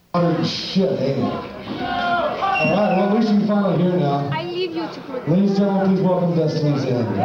Shit, ain't it? Alright, well, we should be finally here now. I leave you to protect. Ladies and gentlemen, please welcome Destiny's End.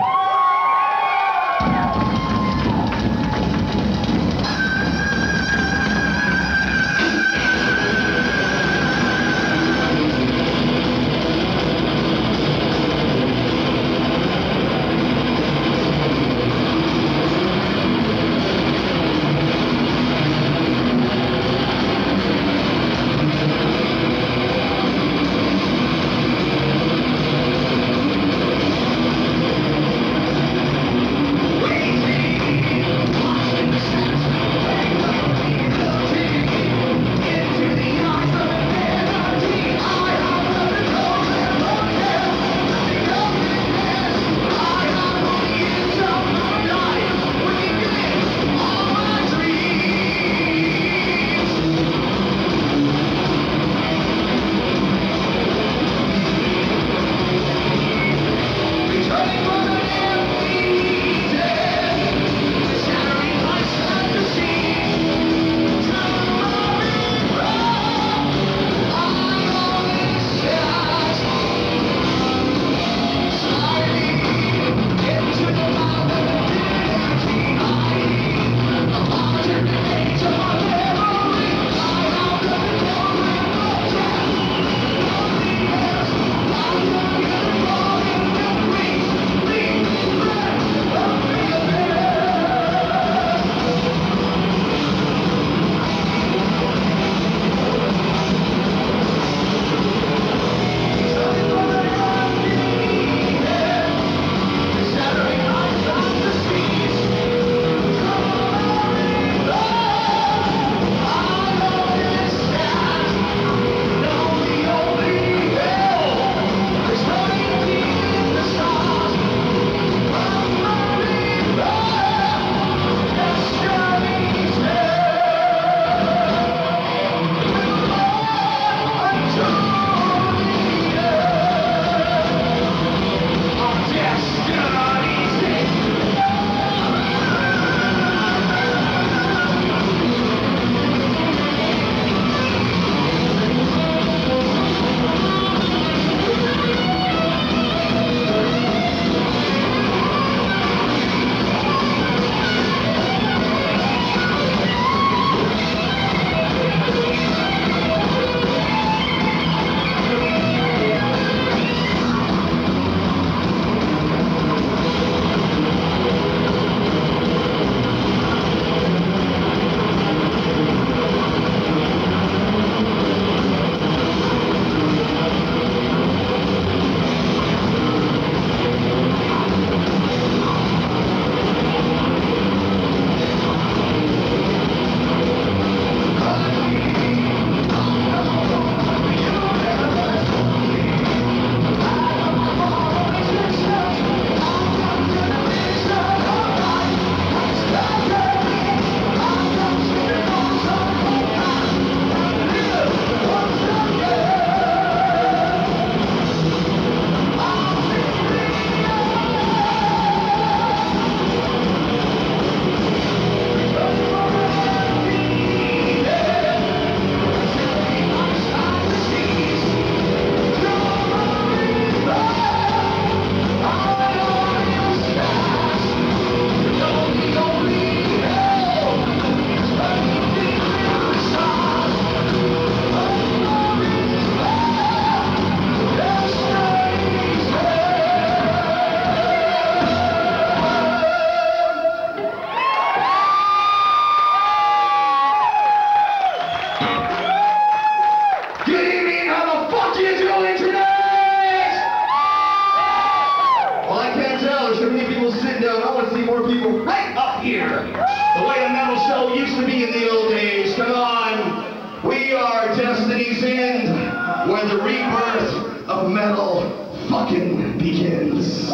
Destiny's End, where the rebirth of metal fucking begins.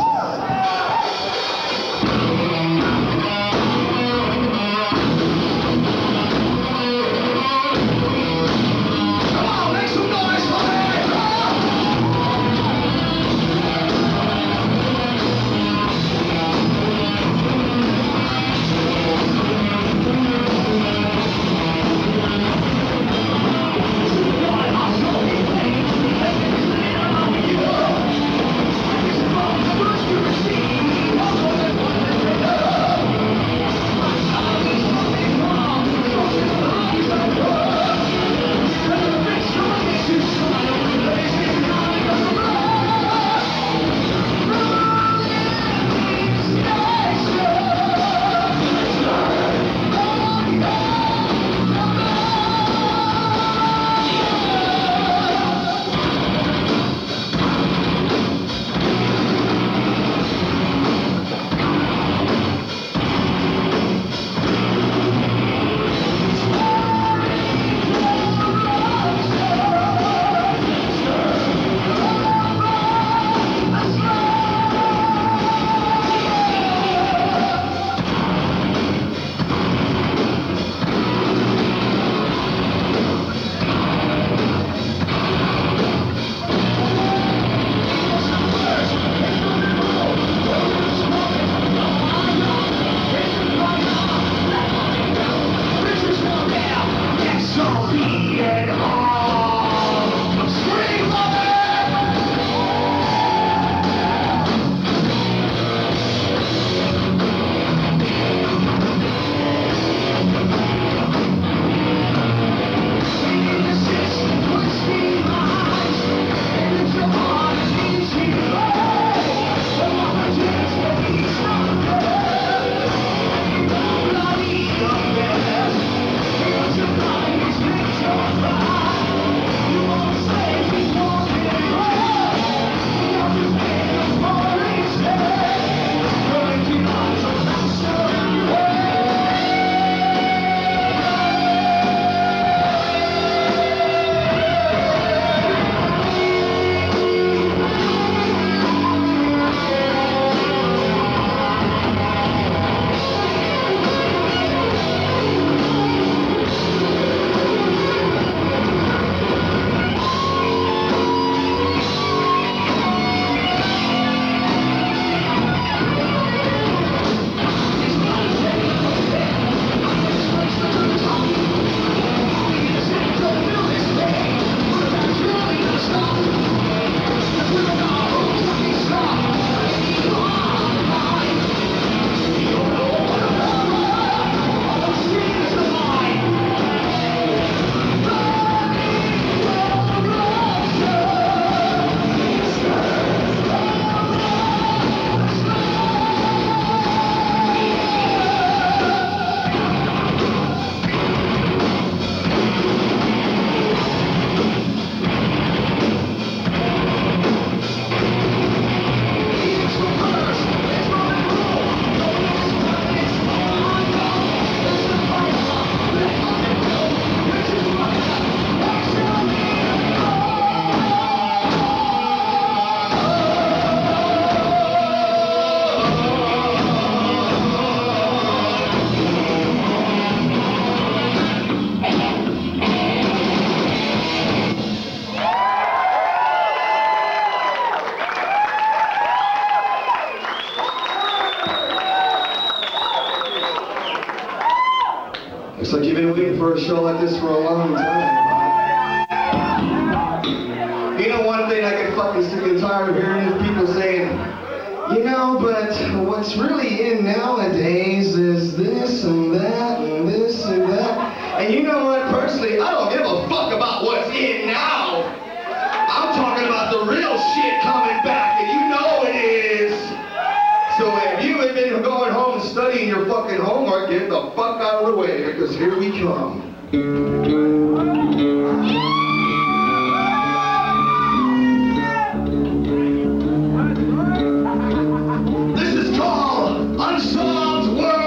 Looks like you've been waiting for a show like this for a long time. You know, one thing I get fucking sick and tired of hearing is people saying, you know, but what's really in nowadays is this and that and this and that. And you know what, personally, I don't give a fuck about what's in now. I'm talking about the real shit coming back, and you know it is. So if you have been going home and studying your fucking homework, get the fuck out of the way, because here we come. This is called Unsolved World.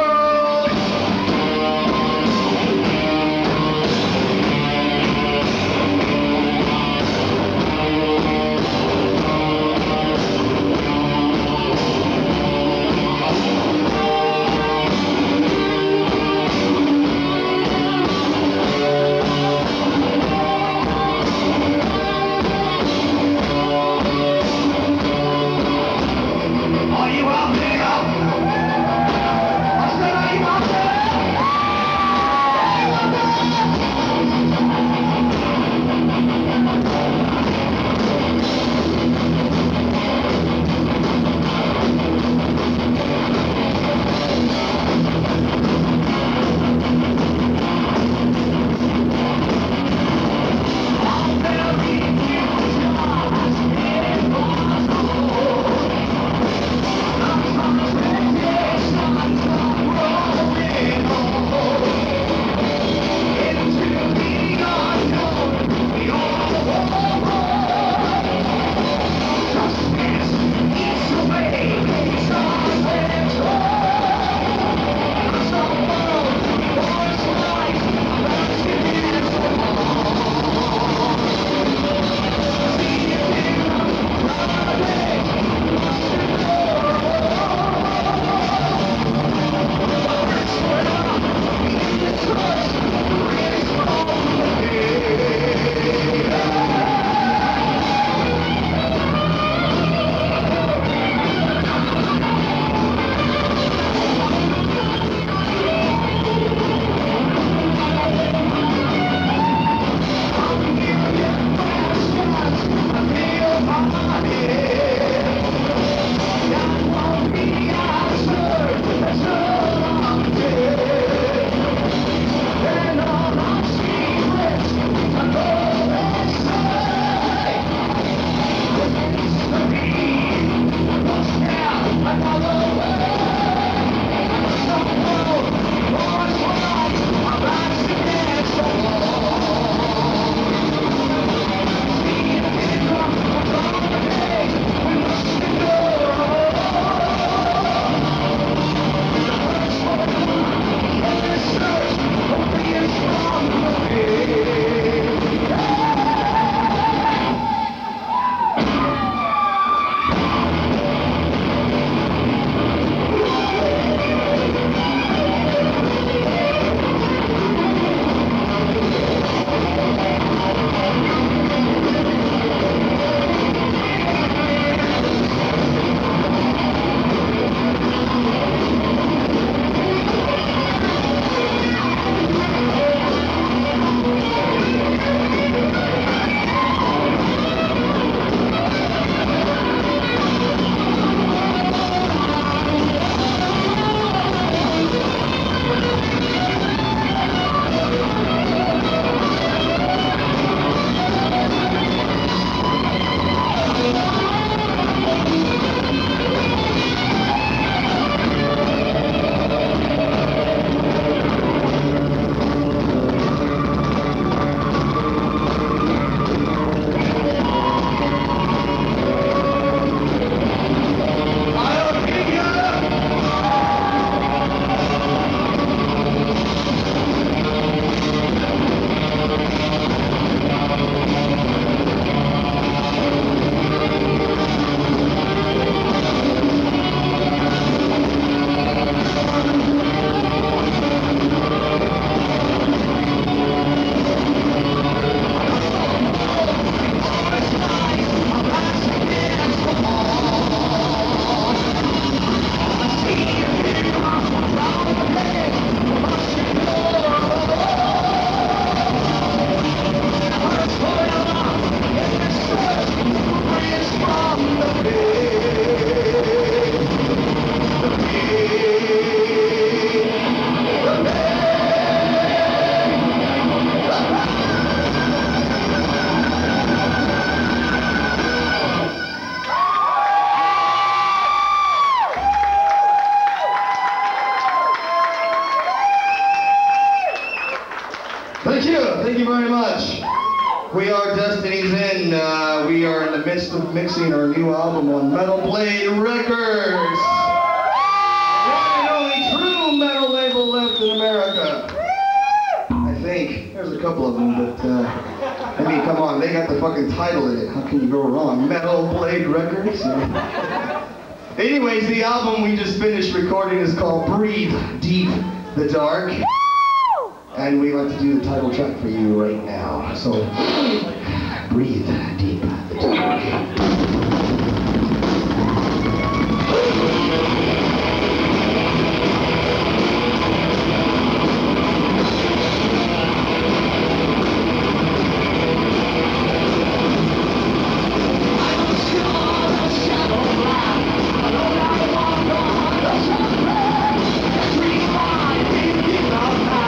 much. We are Destiny's End. We are in the midst of mixing our new album on Metal Blade Records. One and only true metal label left in America. I think. There's a couple of them, but I mean, come on, they got the fucking title in it. How can you go wrong? Metal Blade Records? Anyways, the album we just finished recording is called Breathe Deep the Dark. And we like to do the title track for you right now. So, breathe deep the dark.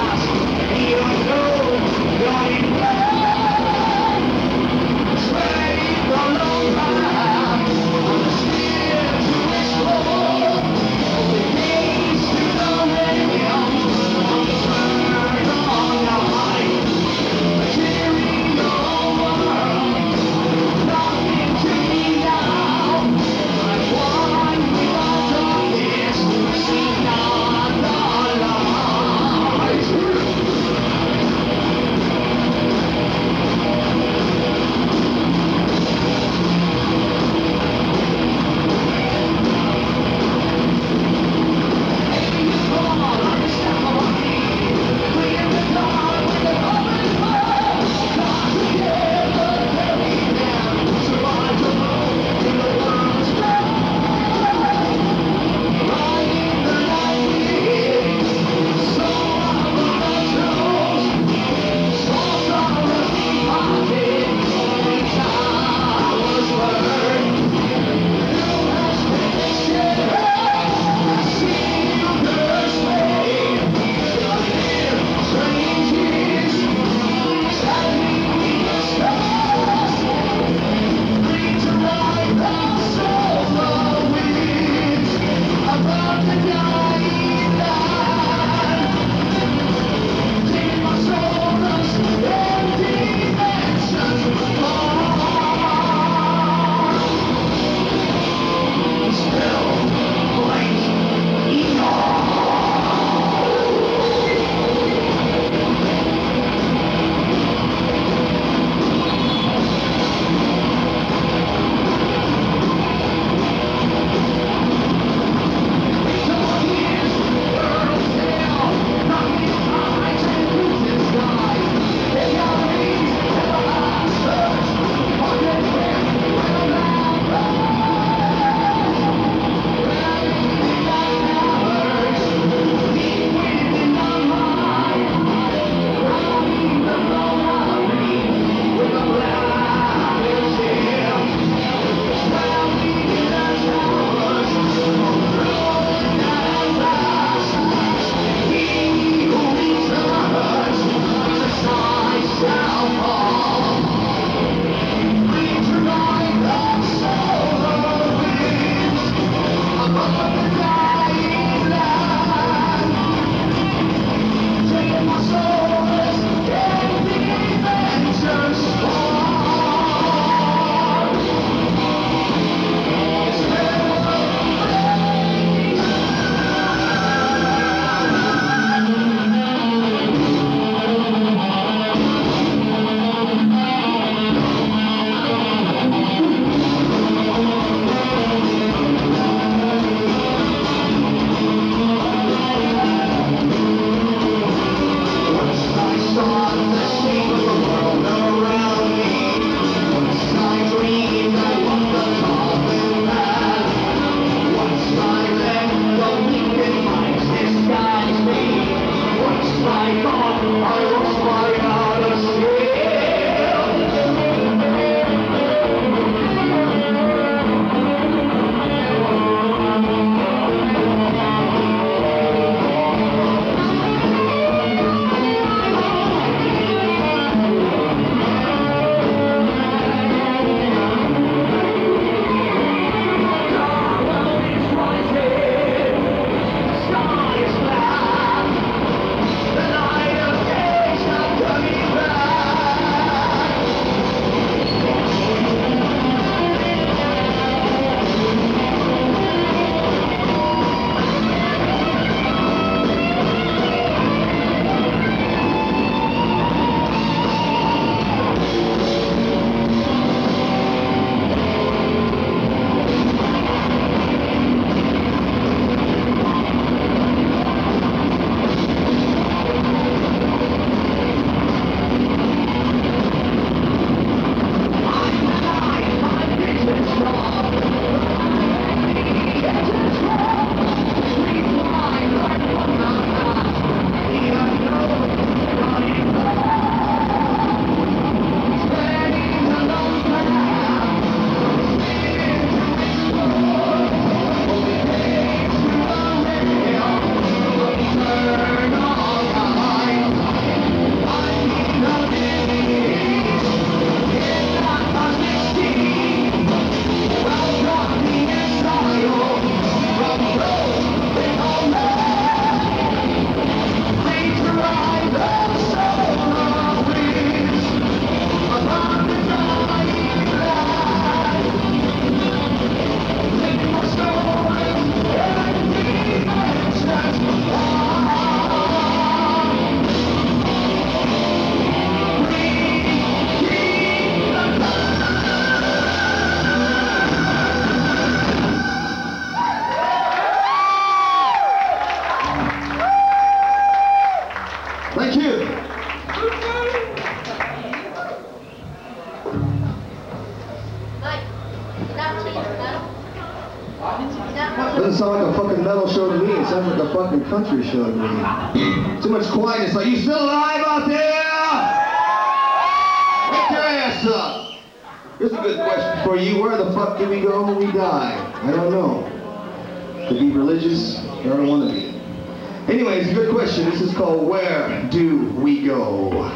Sway! Doesn't sound like a fucking metal show to me. It sounds like a fucking country show to me. Too much quietness. Are you still alive out there? Wake your ass up. Here's a good question for you. Where the fuck do we go when we die? I don't know. Could be religious. I don't want to be. Anyways, good question. This is called Where Do We Go?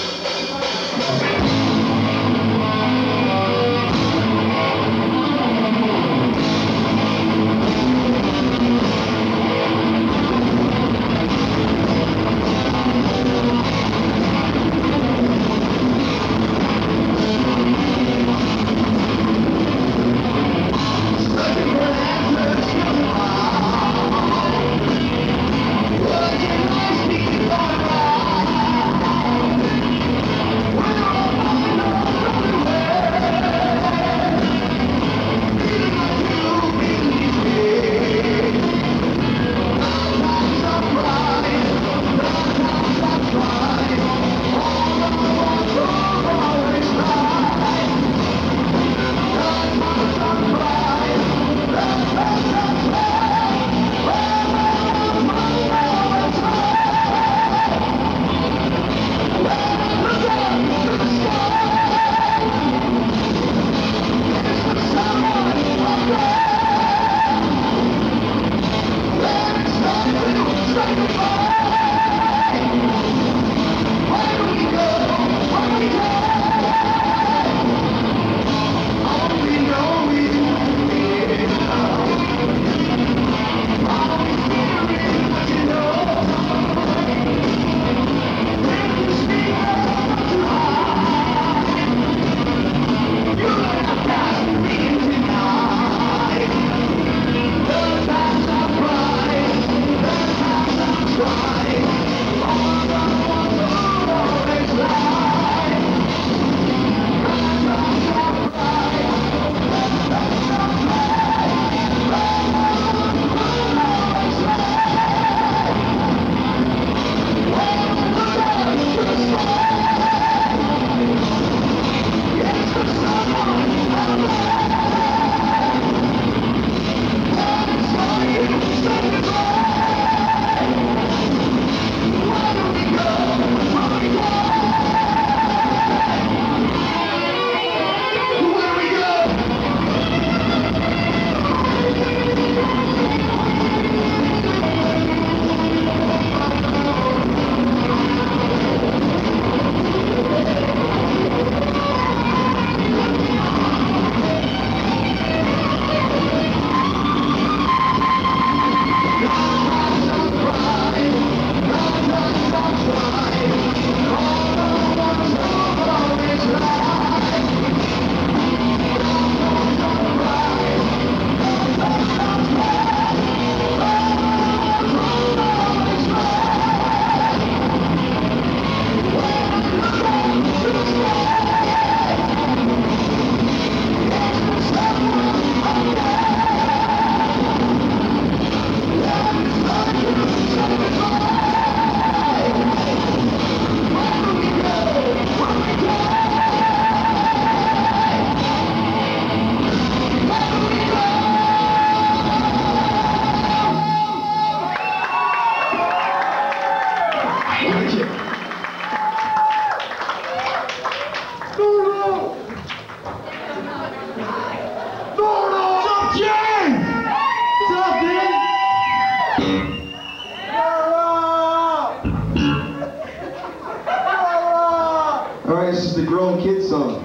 This is the grown kid song.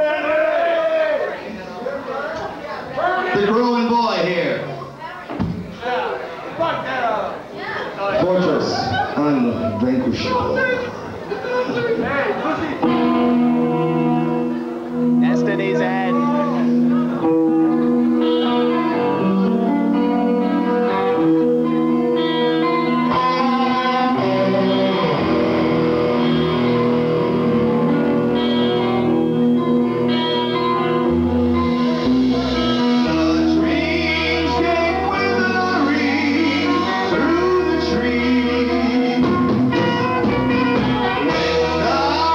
The growing boy here. Fortress unvanquishable. Destiny's End. Through the tree, when the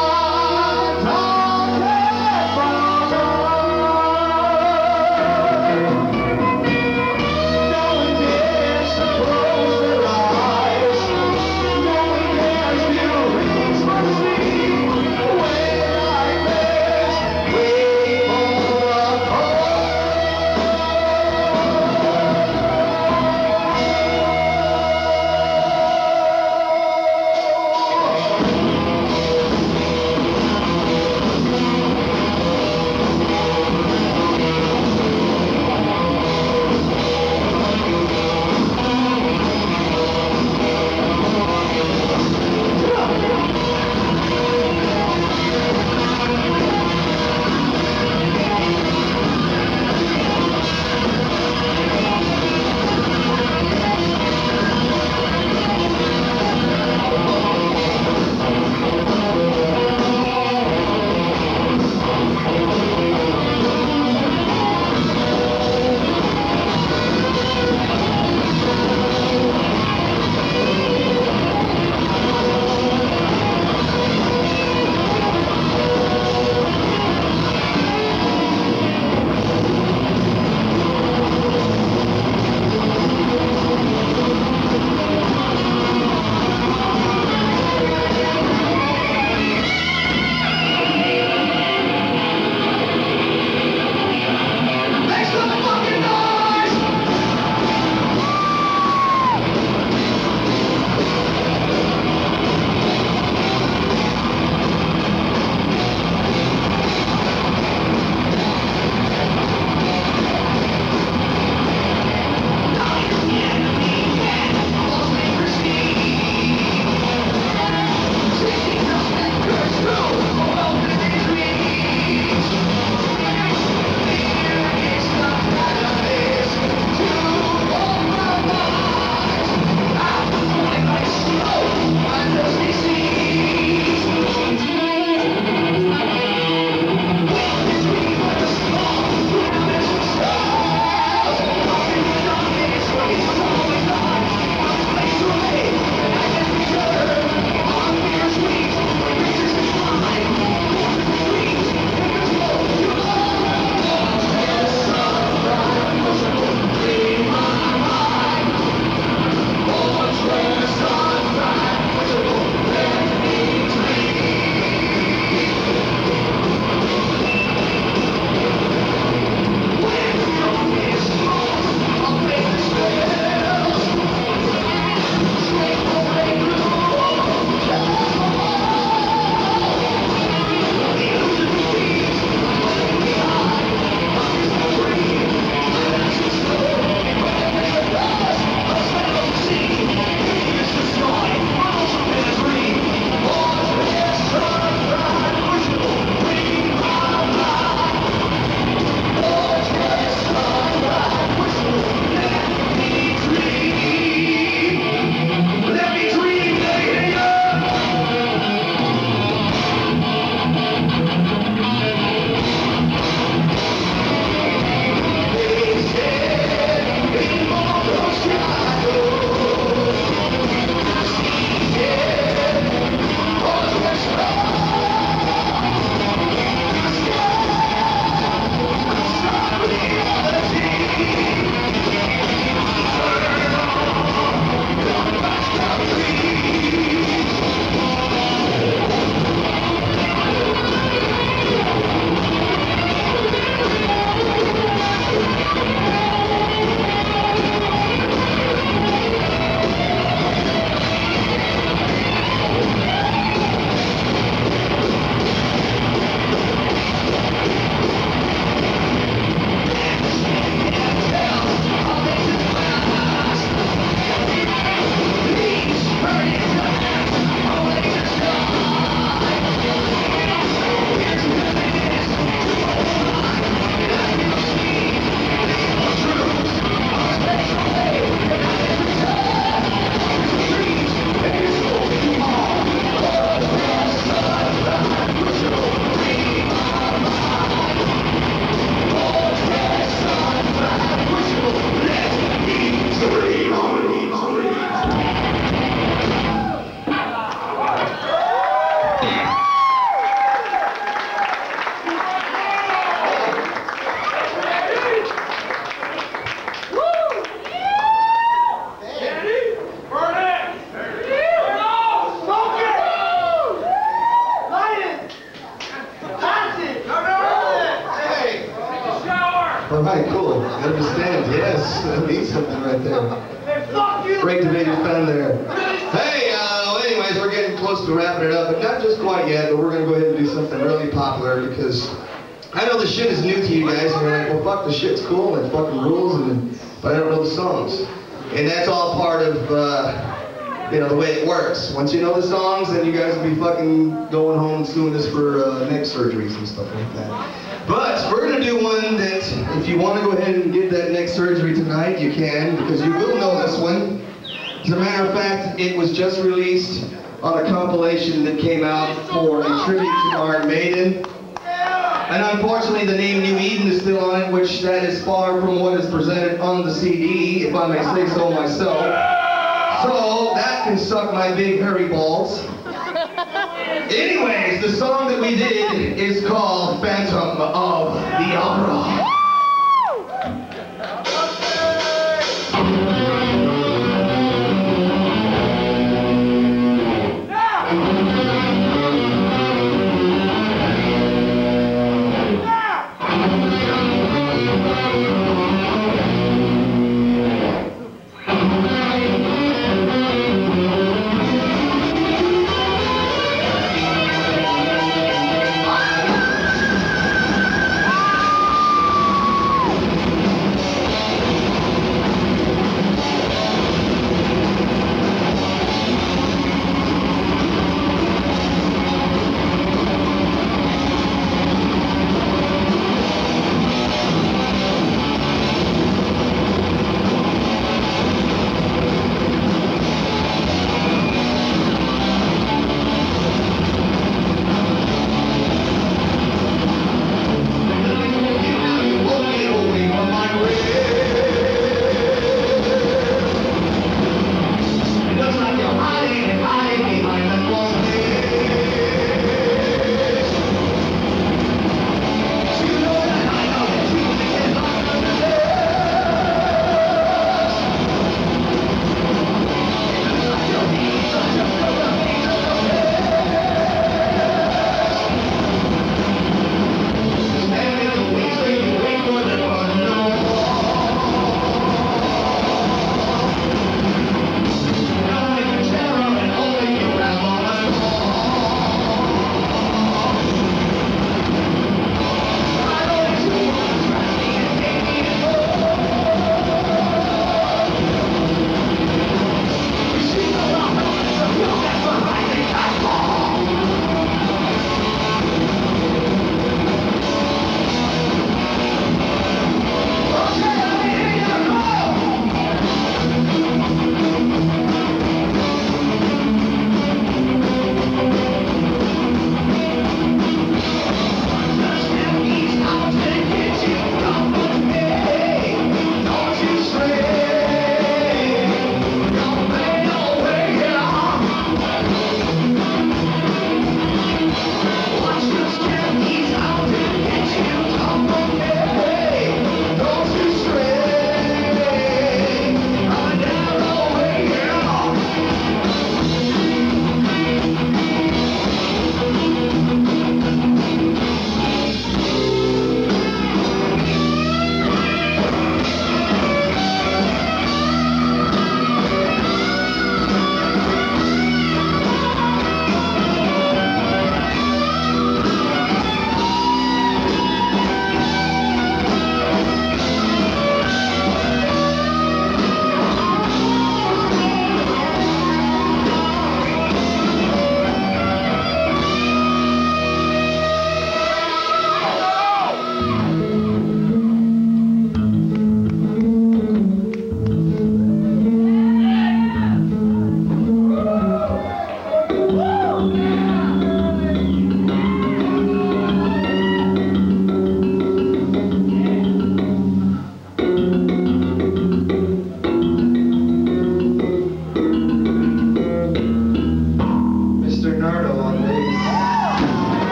All right, cool. I understand. Yes, that means something right there. Great to be your fan there. Hey, anyways, we're getting close to wrapping it up, but not just quite yet, but we're going to go ahead and do something really popular because I know the shit is new to you guys, and you're like, well, fuck, the shit's cool, and it fucking rules, but I don't know the songs. And that's all part of, the way it works. Once you know the songs, then you guys will be fucking going home and doing this for neck surgeries and stuff like that. But we're going to do one that, if you want to go ahead and get that neck surgery tonight, you can, because you will know this one. As a matter of fact, it was just released on a compilation that came out for a tribute to Iron Maiden. And unfortunately, the name New Eden is still on it, which that is far from what is presented on the CD, if I may say so myself. So that can suck my big hairy balls. Anyways, the song that we did is called Phantom of the Opera.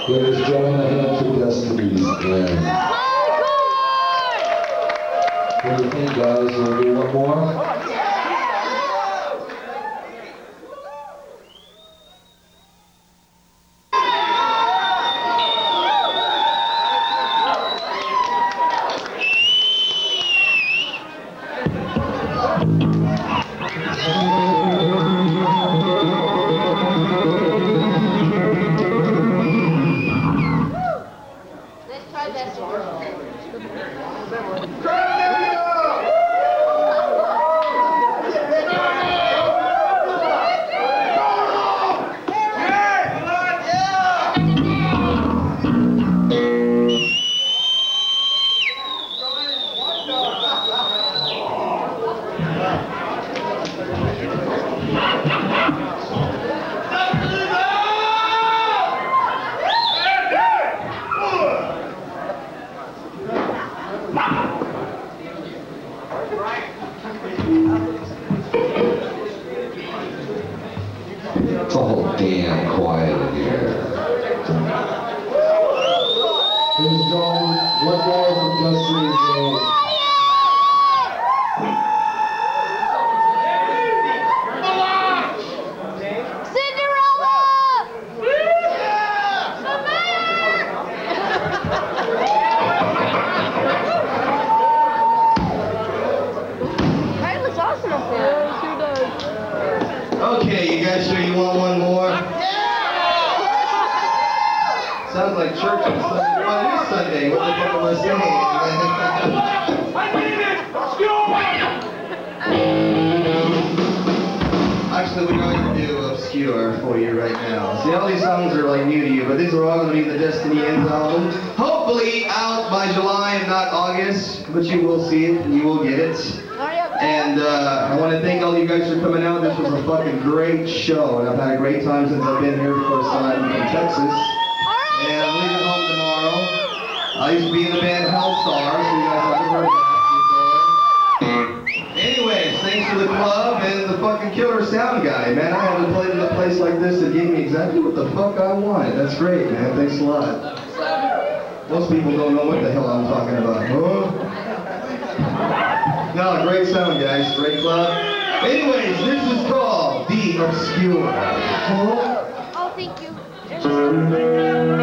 Ladies and gentlemen, a hand for Destiny's End. What do you think, guys? We'll do one more? It's all damn quiet in here. Ladies and gentlemen, one more from Destiny's End. Okay, you guys sure you want one more? Sounds like church on Sunday. Well, it is Sunday. What the fuck am I saying? Actually, we're not going to do Obscure for you right now. See, all these songs are like new to you, but these are all going to be the Destiny Ends album. Hopefully out by July and not August, but you will see it and you will get it. And I want to thank all you guys for coming out. This was a fucking great show, and I've had a great time since I've been here for the first time in Texas. And I'm leaving home tomorrow. I used to be in the band Hellstar, so you guys haven't heard that before. Anyways, thanks to the club and the fucking killer sound guy, man. I haven't played in a place like this that gave me exactly what the fuck I wanted. That's great, man. Thanks a lot. Most people don't know what the hell I'm talking about. Huh? No, great sound, guys. Great club. Anyways, this is called The Obscure. Oh, thank you.